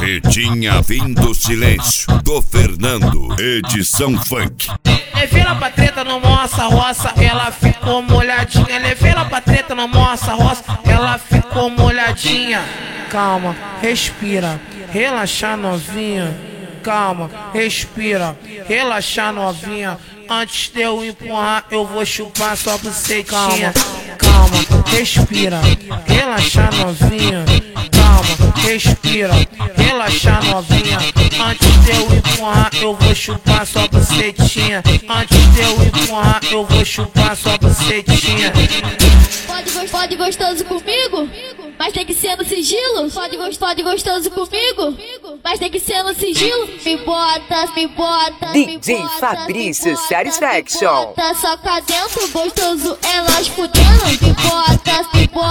Pretinha vindo silêncio do Fernando, edição funk. Levei ela pra treta no moça roça, ela ficou molhadinha. Levei ela pra treta no moça roça, ela ficou molhadinha. Calma, respira, relaxa novinha. Calma, respira, relaxa novinha. Antes de eu empurrar, eu vou chupar sua bucetinha. Calma, respira, relaxa novinha. Calma, respira, relaxa novinha. Antes de eu empurrar, eu vou chupar sua bucetinha. Antes de eu empurrar, eu vou chupar sua bucetinha. Pode gostoso comigo, mas tem que ser no sigilo. Pode gostoso comigo, mas tem que ser no sigilo. Me bota, DJ Fabrício Satisfaction. Bota só cá dentro, gostoso, elas fudendo. Me bota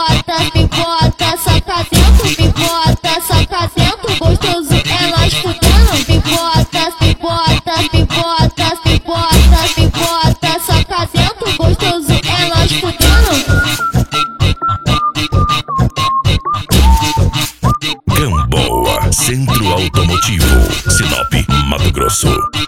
só cá dentro. Me bota só cá dentro, gostoso, elas fudendo. Me bota só cá dentro, gostoso, elas fudendo. Gamboa, Centro Automotivo, Sinop, Mato Grosso.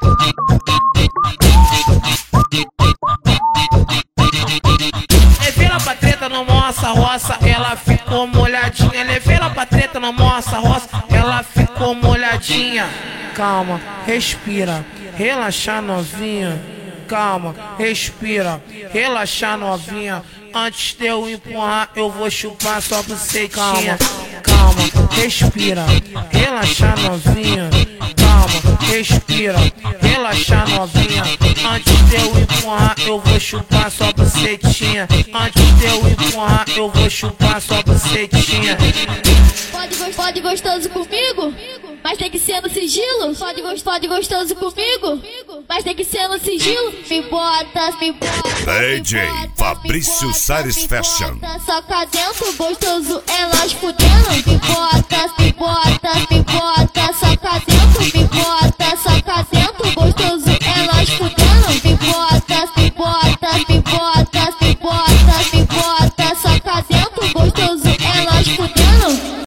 Levei ela pra treta no moça roça, ela ficou molhadinha. Levei ela pra treta no moça roça, ela ficou molhadinha. Calma, respira, relaxa novinha. Calma, respira, relaxa novinha. Antes de eu empurrar, eu vou chupar sua bucetinha. Calma, respira, relaxa novinha. Calma, respira, relaxa novinha. Antes de eu empurrar, eu vou chupar sua bucetinha. Antes de eu empurrar, eu vou chupar sua bucetinha. Pode gostoso comigo, mas tem que ser no sigilo. Pode gostoso comigo, mas tem que ser no sigilo. Me bota DJ Fabrício Satisfaction. Só cá dentro, gostoso, elas fudendo.